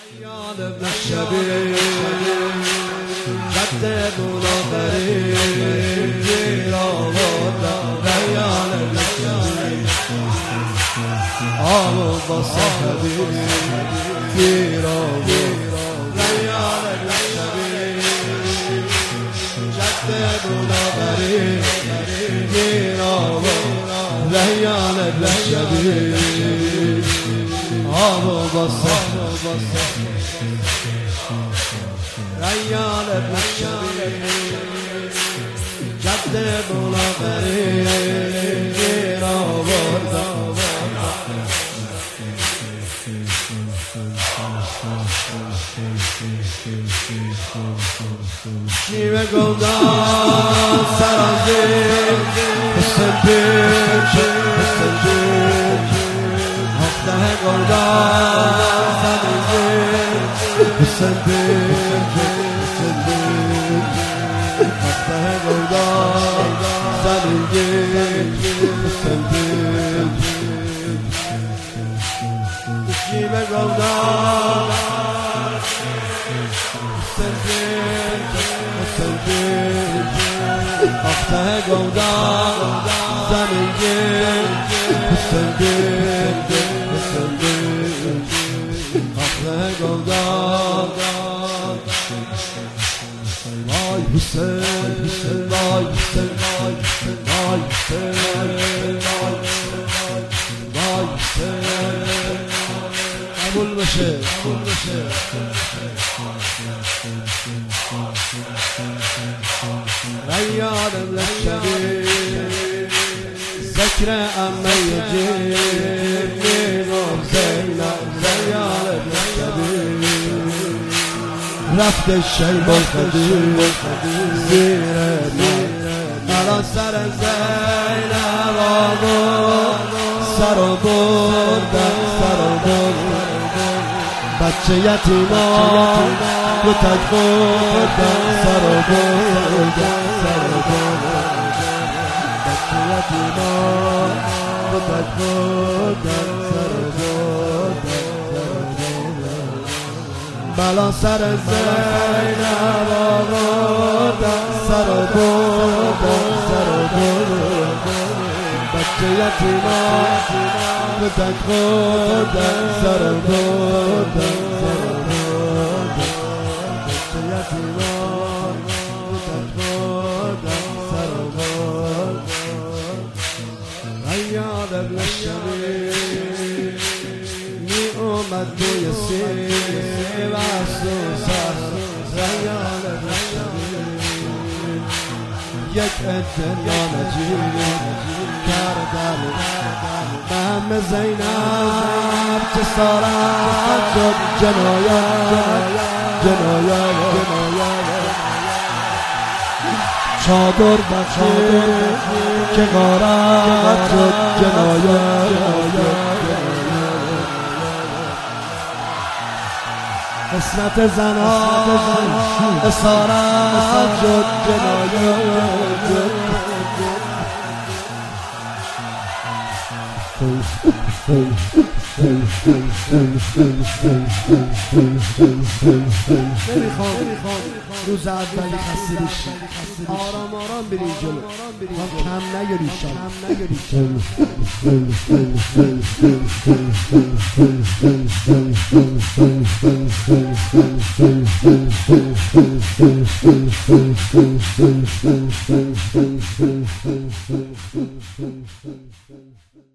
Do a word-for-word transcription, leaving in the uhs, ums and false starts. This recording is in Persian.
یاد ابن شبیه جد بلابری گیر آوردم ریان ابن شبیه آمد با صحبی گیر آوردم ریان ابن شبیه جد بلابری گیر آوردم ریان ابن شبیه آمد با صحبی ریان ابن شبیه جد بلابری گیر آوردم شیوه گلدان سرازیر حسن پیچ حسن پیچ هفته گلدان سرازیر حسن پیچ حسن پیچ هفته گلدان سرازیر حسن پیچ شیوه گلدان حسن پیچ حسن پیچ هفته گلدان سرازیر حسن پیچ حسن پیچ هفته گلدان وای حسین حسین وای حسین وای حسین وای حسین وای حسین قبول بشه قبول بشه ریان ابن شبیه ذکر عمه یجیب میگم زینب ریان ابن شبیه رفت شیب الخدیر زیر مرا سر زینب آورد سر و بردم سر و بردم بچه یتیمان دو تک بردم سر و بردم سر و بردم بچه یتیمان دو تک بردم سر و بردم بلا سر زینب آوردم سر و بردم سر و بردم بچه یتیمان دو تک بردم سر و بردم سر و بردم بچه یتیمان دو تک بردم سر و بردم ریان ابن شبیه می اومد توی سیر و سوسر ریان ابن شبیه یک عده نانجیب کردن مهم زینب چه سارت شد جنایت جنایت چادر بخیر که غارت شد جنایت قسمت زنان اسارت شد جنایت نمیخوام روز اولی خسته بشی آرام آرام بری جلو هم کم نگیری شم